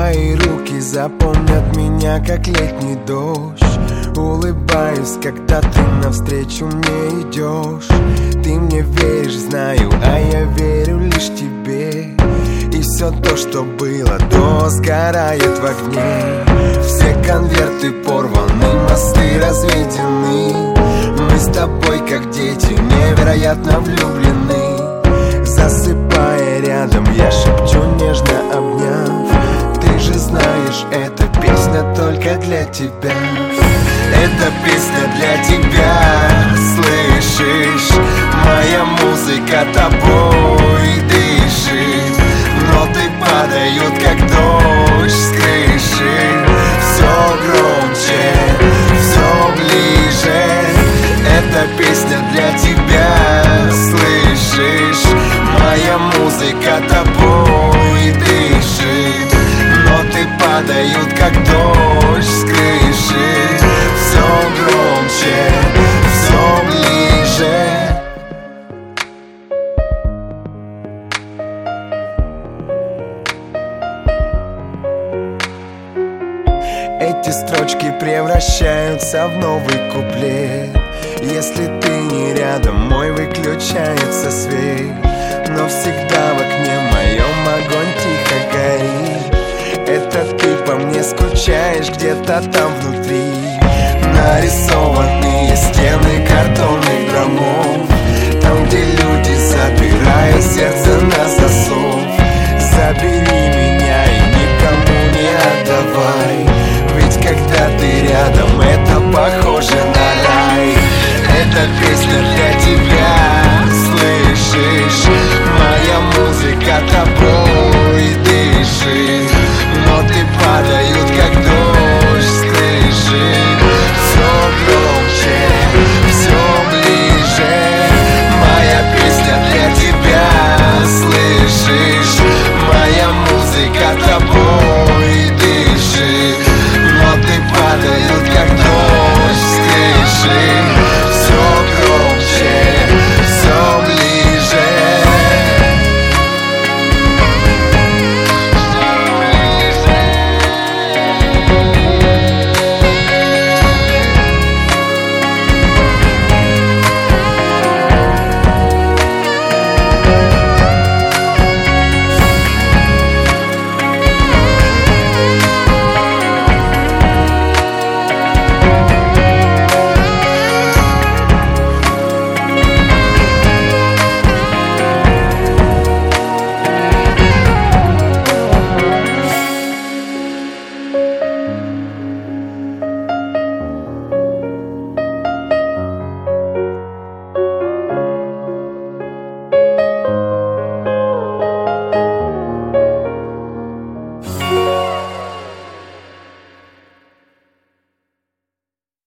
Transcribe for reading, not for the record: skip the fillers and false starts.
Твои руки запомнят меня, как летний дождь. Улыбаюсь, когда ты навстречу мне идешь. Ты мне веришь, знаю, а я верю лишь тебе. И все то, что было до, сгорает в огне. Все конверты порваны, мосты разведены. Мы с тобой, как дети, невероятно влюблены. Засыпая рядом, я шепчу, нежно обняв: ты же знаешь, эта песня только для тебя. Эта песня для тебя, слышишь? Моя музыка тобой дышит. Ноты падают, как дождь с крыши. Все громче, все ближе. Эта песня для тебя, слышишь? Моя музыка тобой дышит. Ноты падают, как дождь с крыши. Все громче, все ближе. Эти строчки превращаются в новый куплет. Если ты не рядом, мой выключается свет. Но всегда в окне моем огонь тихо горит. Это ты по мне скучаешь где-то там внутри. Нарисованные стены картонных домов, там, где люди запирают сердце на засов.